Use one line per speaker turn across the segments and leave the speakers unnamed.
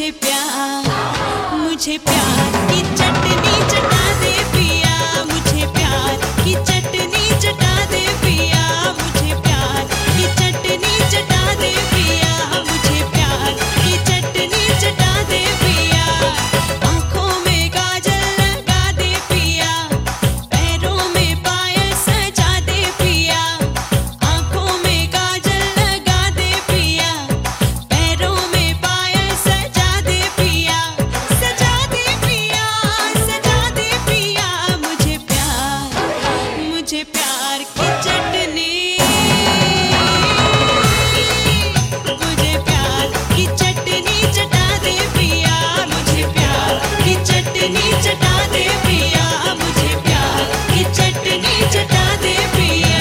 मुझे प्यार की चटनी चटा दे पिया, मुझे प्यार की चटनी चटा दे पिया, मुझे प्यार की चटनी चटा दे पिया, मुझे प्यार की चटनी चटा दे पिया। आँखों में काजल लगा दे पिया, पैरों में पायल सजा दे पिया, आँखों में काजल लगा दे पिया, पैरों में पायल सजा दे पिया, सजा दे पिया, सजा दे पिया। मुझे प्यार की चटनी, मुझे प्यार की चटनी चटा दे पिया, मुझे प्यार की चटनी चटा दे पिया, मुझे प्यार की चटनी चटा दे पिया।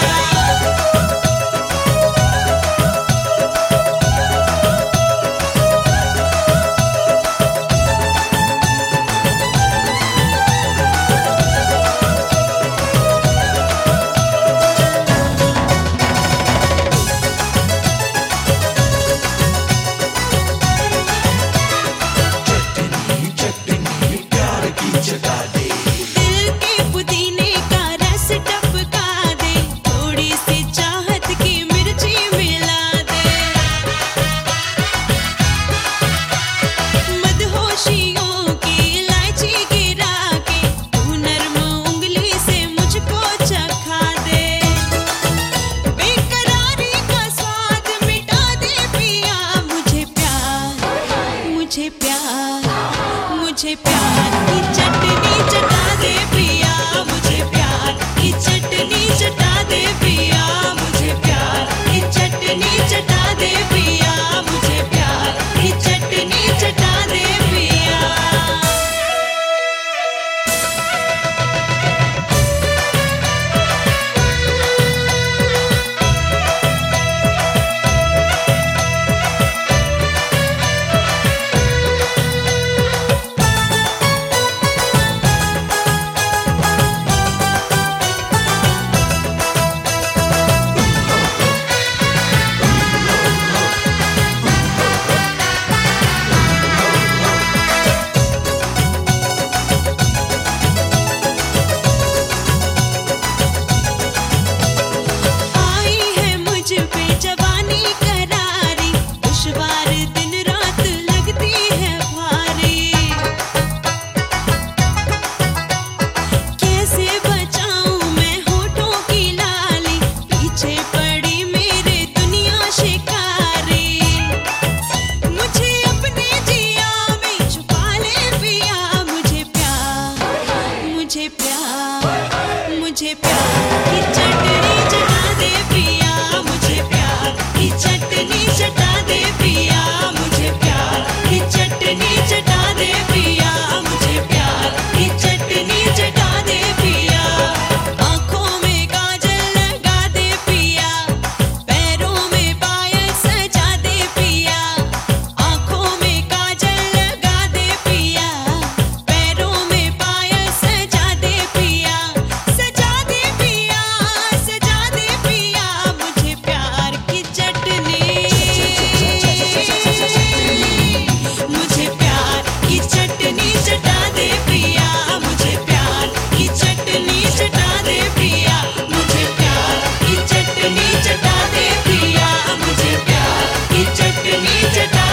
दिल के पुदीने का रस टपका दे, थोड़ी सी चाहत की मिर्ची मिला दे, मदहोशियों की इलायची गिरा के तू नर्म उंगली से मुझको चखा दे, बेकरारी का स्वाद मिटा दे पिया। मुझे प्यार की चटनी चटा दे पिया, मुझे प्यार की चटनी चटा दे पिया, मुझे प्यार की चटनी चटा दे पिया, मुझे प्यार की चटनी चटा दे पिया। आई है मुझ पे जवानी करारी, दुश्वार दिन रात लगती है भारी, कैसे बचाऊं मैं होठों की लाली, पीछे पड़ी मेरे दुनिया शिकारी, मुझे अपने जिया में छुपा ले पिया। मुझे प्यार की चटनी चटा दे पिया, मुझे प्यार की चटनी चटा दे पिया, मुझे प्यार की चटनी चटा दे पिया, मुझे प्यार की चटनी चटा दे पिया। आँखों में काजल लगा दे पिया, पैरों में पायल सजा दे पिया, आँखों में काजल लगा दे पिया, पैरों में पायल सजा दे पिया, सजा दे पिया, सजा दे पिया। मुझे प्यार की चटनी, मुझे प्यार की चटनी चटा दे पिया, मुझे प्यार की चटनी चटा दे पिया, मुझे प्यार की चटनी चटा दे पिया, मुझे प्यार की चटनी चटा